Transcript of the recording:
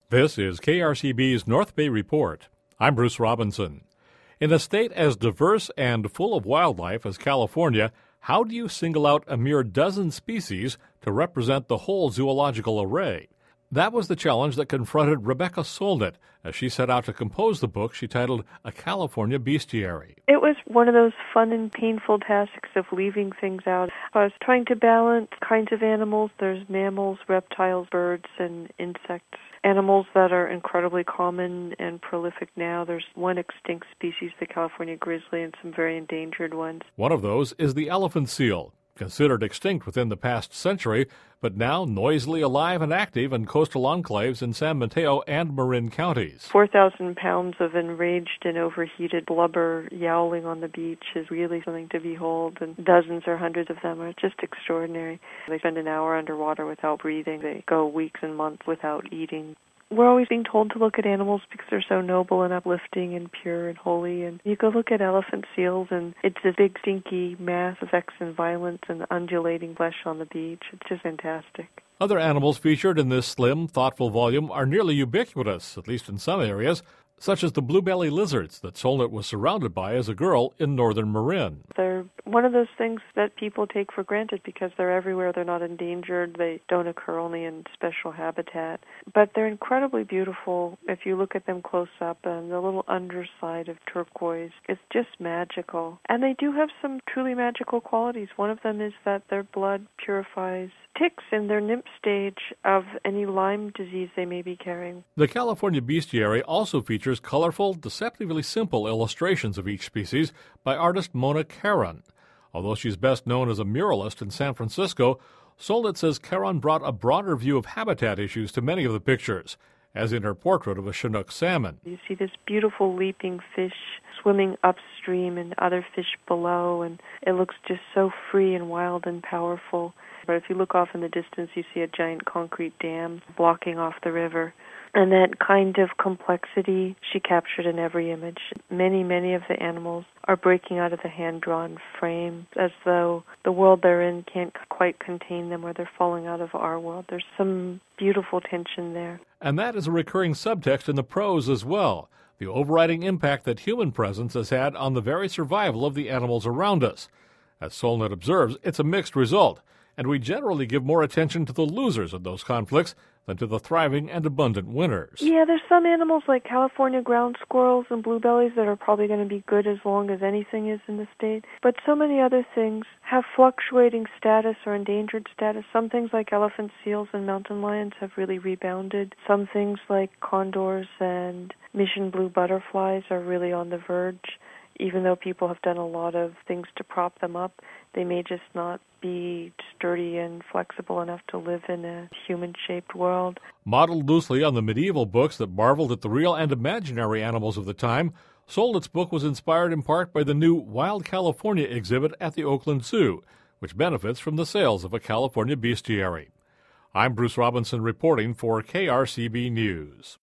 This is KRCB's North Bay Report. I'm Bruce Robinson. In a state as diverse and full of wildlife as California, how do you single out a mere dozen species to represent the whole zoological array? That was the challenge that confronted Rebecca Solnit as she set out to compose the book she titled A California Bestiary. It was one of those fun and painful tasks of leaving things out. I was trying to balance kinds of animals. There's mammals, reptiles, birds, and insects. Animals that are incredibly common and prolific now. There's one extinct species, the California grizzly, and some very endangered ones. One of those is the elephant seal, considered extinct within the past century, but now noisily alive and active in coastal enclaves in San Mateo and Marin counties. 4,000 pounds of enraged and overheated blubber yowling on the beach is really something to behold, and dozens or hundreds of them are just extraordinary. They spend an hour underwater without breathing. They go weeks and months without eating. We're always being told to look at animals because they're so noble and uplifting and pure and holy. And you go look at elephant seals, and it's this big, stinky mass of sex and violence and undulating flesh on the beach. It's just fantastic. Other animals featured in this slim, thoughtful volume are nearly ubiquitous, at least in some areas, such as the blue-belly lizards that Solnit was surrounded by as a girl in northern Marin. They're one of those things that people take for granted because they're everywhere. They're not endangered. They don't occur only in special habitat. But they're incredibly beautiful if you look at them close up, and the little underside of turquoise is just magical. And they do have some truly magical qualities. One of them is that their blood purifies ticks in their nymph stage of any Lyme disease they may be carrying. The California Bestiary also features colorful, deceptively simple illustrations of each species by artist Mona Caron. Although she's best known as a muralist in San Francisco, Solnit says Caron brought a broader view of habitat issues to many of the pictures, as in her portrait of a Chinook salmon. You see this beautiful leaping fish swimming upstream and other fish below, and it looks just so free and wild and powerful. But if you look off in the distance, you see a giant concrete dam blocking off the river. And that kind of complexity she captured in every image. Many of the animals are breaking out of the hand-drawn frame as though the world they're in can't quite contain them, or they're falling out of our world. There's some beautiful tension there. And that is a recurring subtext in the prose as well, the overriding impact that human presence has had on the very survival of the animals around us. As Solnit observes, it's a mixed result, and we generally give more attention to the losers of those conflicts than to the thriving and abundant winners. Yeah, there's some animals like California ground squirrels and bluebellies that are probably going to be good as long as anything is in the state. But so many other things have fluctuating status or endangered status. Some things like elephant seals and mountain lions have really rebounded. Some things like condors and mission blue butterflies are really on the verge. Even though people have done a lot of things to prop them up, they may just not be sturdy and flexible enough to live in a human-shaped world. Modeled loosely on the medieval books that marveled at the real and imaginary animals of the time, Solnit's book was inspired in part by the new Wild California exhibit at the Oakland Zoo, which benefits from the sales of A California Bestiary. I'm Bruce Robinson reporting for KRCB News.